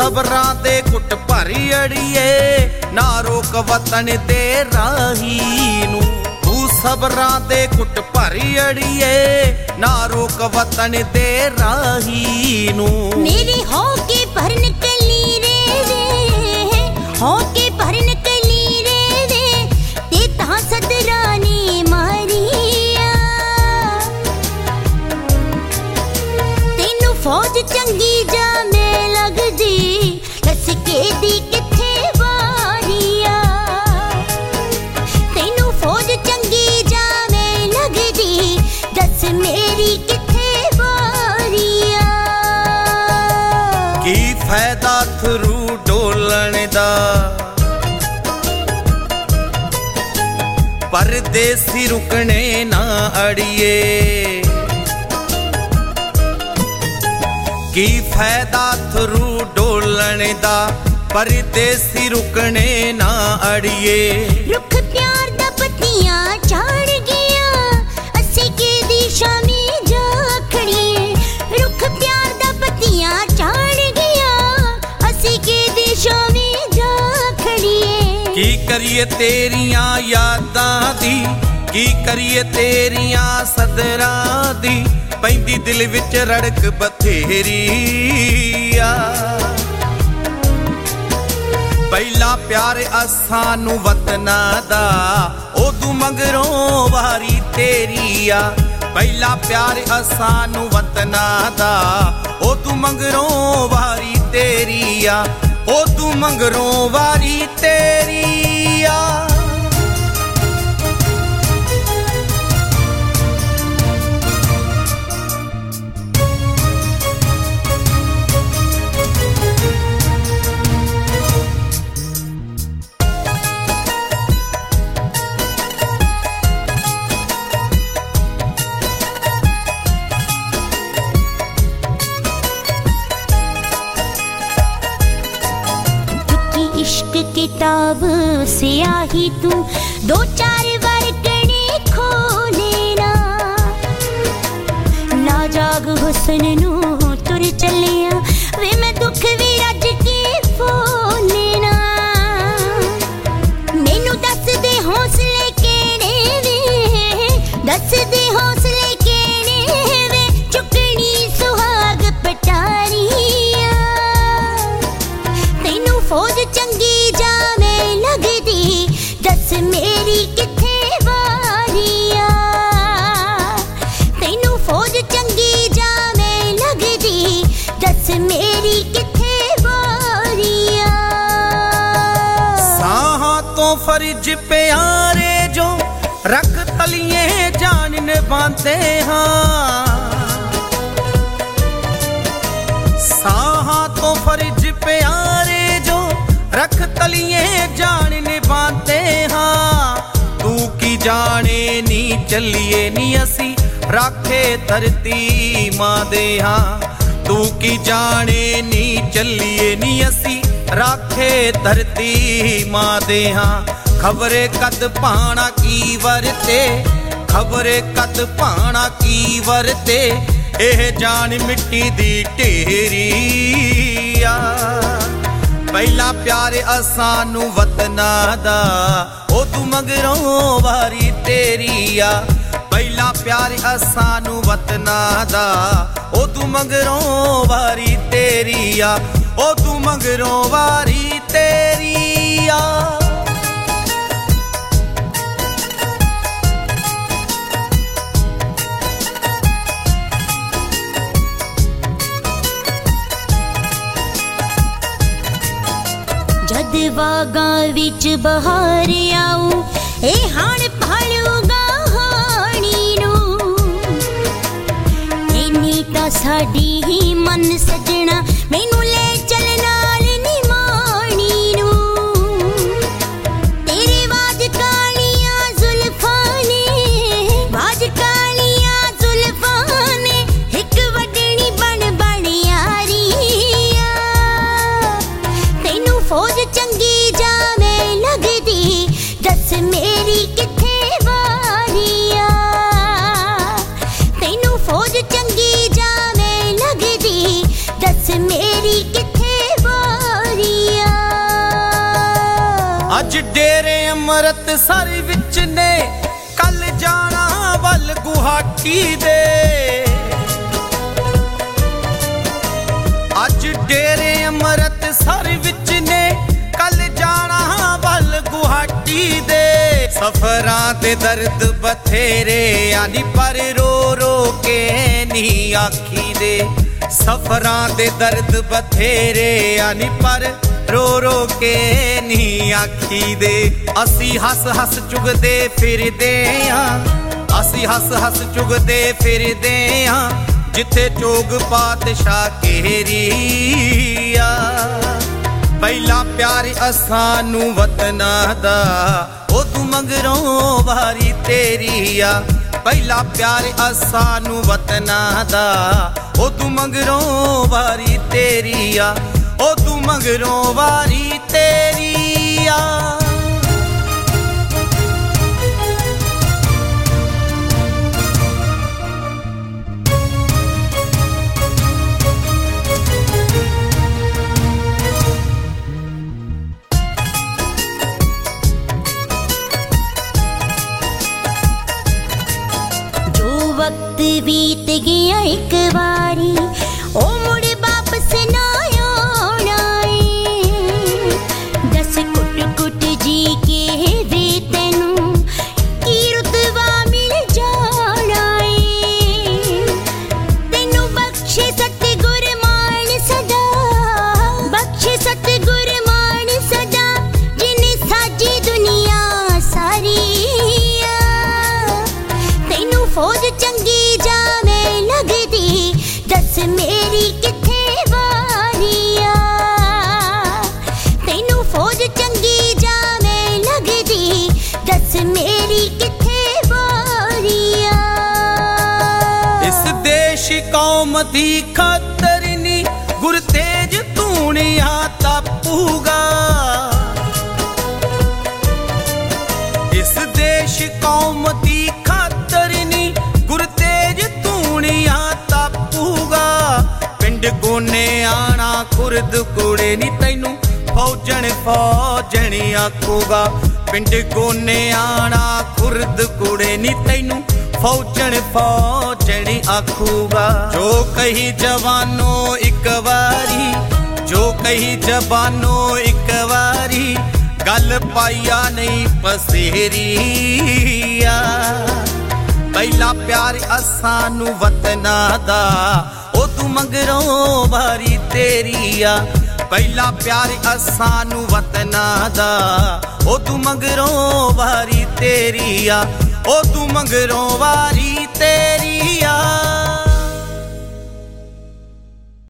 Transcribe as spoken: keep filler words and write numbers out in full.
सबरां दे कुट भरी अड़िए ना रोक वतन दे राही नू तू सबरां दे कुट भरी अड़िए ना रोक वतन दे राही नू मेरी हो के भरन कली रे वे हो के भरन कली रे वे ते ता सदरानी मारिया तेनू फौज चंगी जा में लगदी दस के दी किथे वारिया तेनू फौज चंगी जा में लगदी दस मेरी किथे वारिया की फायदा थरू डोलण दा परदेसी रुकने ना अड़िए की फायदा थरू डोलण दा परदेसी रुकने ना अड़िए रुख प्यार दा पत्तियां झाड़ गया असी के दिशा में जा खड़िए रुख प्यार दा पत्तियां झाड़ गया असी के दिशा में जा खड़िए की करिए तेरियां यादां दी की करिए तेरियां सदरां दी पैंदी दिल विच रड़क बथेरी आ पहला प्यार असानू वतना दा ओदू मगरों वारी तेरी आ पहला प्यार असानू वतना दा ओदू मगरों वारी तेरी आ ओदू मगरों वारी तेरी आ इश्क किताब से आही तू दो चार बार कने खोलेना ना जाग हुस्न नू तुर चलिया वे मैं दुख भी रज के फोलेना मैनू दस दे हौसले केने वे दस दे हौसले केने वे चुकनी सुहाग पटारिया तेनू फौज चंगी जा में लगदी दस मेरी किथे वारिया तेनू फौज चंगी जा में लगदी दस मेरी किथे वारिया साहां तो फर्ज प्यारे जो रख तलिए जान निभाते हाँ साहां तो फर्ज प्यारे जो रख तलिए जान निभाते हाँ तू की जाने नी चलिए नी असी राखे धरती मां दे हाँ तू की जाने नी चलिए नी असी राखे धरती मां दे हाँ खबरे कद पाना की वरते खबरे कद पाना की वरते एह जान मिट्टी दी ढेरी आ पहला प्यार असानू वतना दा ओदू मगरों वारी तेरी आ पहला प्यार असानू वतना दा ओदू मगरों वारी तेरी आ ओदू मगरों वारी तेरी आ जद बागां विच बहार आऊं ए हाण भालूगा हाणी नू इन्नी तां साडी ही मन सजना मैनू ले चल नाल नी माणी नू तेरे वाज कालियां जुल्फां ने वाज कालियां जुल्फां ने हिक वडणी बन बन यारिया तेनू फौज चंगी जा में लगदी दस मेरी किथे वारिया तेनू फौज चंगी जा में लगदी दस मेरी किथे ਅੱਜ ਡੇਰੇ ਅੰਮ੍ਰਿਤਸਰ ਵਿੱਚ ਨੇ ਕੱਲ ਜਾਣਾ ਵੱਲ ਗੁਹਾਟੀ ਦੇ ਅੱਜ ਡੇਰੇ ਅੰਮ੍ਰਿਤਸਰ ਵਿੱਚ ਨੇ ਕੱਲ ਜਾਣਾ ਵੱਲ ਗੁਹਾਟੀ ਦੇ ਸਫਰਾਂ ਤੇ ਦਰਦ ਬਥੇਰੇ ਆਨੀ ਪਰ ਰੋ ਰੋ ਕੇ ਨਹੀਂ ਆਖੀ ਦੇ ਸਫਰਾਂ ਦੇ ਦਰਦ ਬਥੇਰੇ ਆਨੀ ਪਰ ਰੋ ਰੋ ਕੇ ਨਹੀਂ ਆਖੀ ਦੇ ਅਸੀਂ ਹੱਸ ਹੱਸ ਚੁਗਦੇ ਫਿਰਦੇ ਆਂ ਅਸੀਂ ਹੱਸ ਹੱਸ ਚੁਗਦੇ ਫਿਰਦੇ ਆਂ ਜਿੱਥੇ ਚੋਗ ਪਾਤਸ਼ਾਹ ਕੇਰੀ ਆ ਪਹਿਲਾ ਪਿਆਰ ਅਸਾਂ ਨੂੰ ਵਤਨਾਂ ਦਾ ਉਦੋਂ ਮਗਰੋਂ ਵਾਰੀ ਤੇਰੀ ਆ ਪਹਿਲਾ ਪਿਆਰ ਅਸਾਂ ਨੂੰ ਵਤਨਾਂ ਦਾ ਉਦੋਂ ਮਗਰੋਂ ਵਾਰੀ ਤੇਰੀ ਆ ਉਦੋਂ ਮਗਰੋਂ ਵਾਰੀ ਤੇਰੀ ਆ वक्त बीत गया एक बारी ओ मुड़ वापस ना आना दस कुट कुट जी के वे तेनू की रुतबा मिल जाना तेनू बख्शे सतगुर मान सदा बख्शे सतगुर मान सदा जिन्हें साजी दुनिया सारी तेनू फौज चंगी जावे लगदी दस मेरी किथे वारी आ तेनू फौज चंगी जावे लगदी दस मेरी किथे वारी आ इस देश कौम दी खातर नी गुर तेज तूणिया तापूगा इस देश कौम दी खातर नी गुर तेज तूणिया तापूगा पिंड गोने आना खुरद कुड़े नी तैनू फौजन फौजन आखूगा पिंड गोने आना खुरद कुड़े नी तैनू फौजन फौजन आखूगा जो कही जवानो एक वारी जो कही जवानो एक वारी गल पाइया नहीं पसेरी आ ਪਹਿਲਾ ਪਿਆਰ ਅਸਾਂ ਨੂੰ ਵਤਨਾਂ ਦਾ ਉਦੋਂ ਮਗਰੋਂ ਵਾਰੀ ਤੇਰੀ ਆ ਪਹਿਲਾ ਪਿਆਰ ਅਸਾਂ ਨੂੰ ਵਤਨਾਂ ਦਾ ਉਦੋਂ ਮਗਰੋਂ ਵਾਰੀ ਤੇਰੀ ਆ ਉਦੋਂ ਮਗਰੋਂ ਵਾਰੀ